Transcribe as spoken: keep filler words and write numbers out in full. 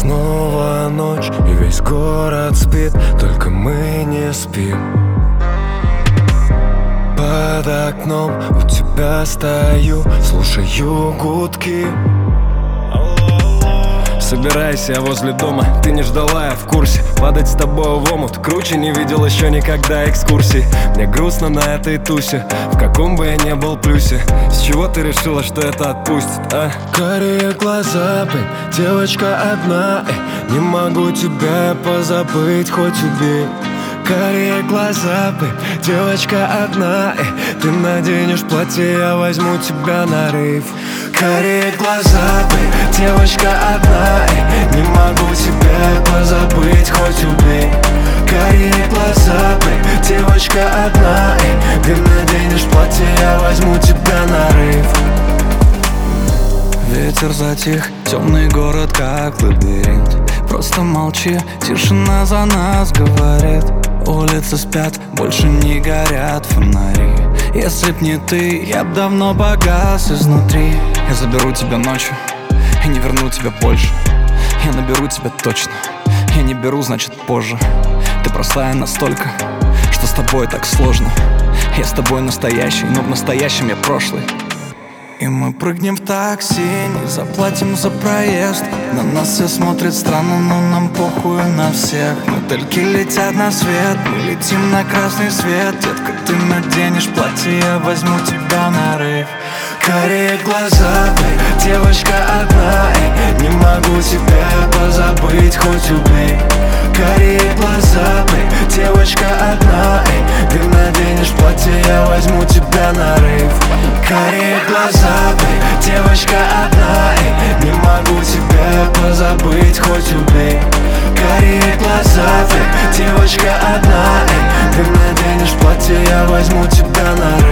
снова ночь, и весь город спит, только мы не спим. Под окном у тебя стою, слушаю гудки. Собирайся возле дома, ты не ждала, я в курсе. Падать с тобой в омут, круче не видел еще никогда экскурсий. Мне грустно на этой тусе, в каком бы я не был плюсе. С чего ты решила, что это отпустит, а? Карие глаза, бэй, девочка одна, эй, не могу тебя позабыть, хоть убей. Карие глаза, бэй, девочка одна, эй, ты наденешь платье, я возьму тебя на рейв. Карие глаза, бэй, девочка одна, эй, не могу тебя позабыть, хоть убей. Карие глаза, бэй, девочка одна, эй, ты наденешь платье, я возьму тебя на рейв. Ветер затих, темный город как лабиринт. Просто молчи, тишина за нас говорит. Улицы спят, больше не горят фонари. Если б не ты, я б давно погас изнутри. Я заберу тебя ночью и не верну тебя больше. Я наберу тебя точно, я не беру, значит позже. Ты простая настолько, что с тобой так сложно. Я с тобой настоящий, но в настоящем я прошлый. И мы прыгнем в такси, не заплатим за проезд. На нас все смотрят странно, но нам похуй на всех. Мотыльки летят на свет, мы летим на красный свет. Детка, ты наденешь платье, я возьму тебя на рейв. Карие глаза, бэй, девочка одна, эй, не могу тебя позабыть, хоть убей. Карие глаза, бэй, девочка одна, эй, ты наденешь платье, я возьму тебя на рейв. Карие глаза, бэй, девочка одна, эй, не могу тебя позабыть, хоть убей. Карие глаза, бэй, девочка одна, эй, ты наденешь платье, я возьму тебя на рейв.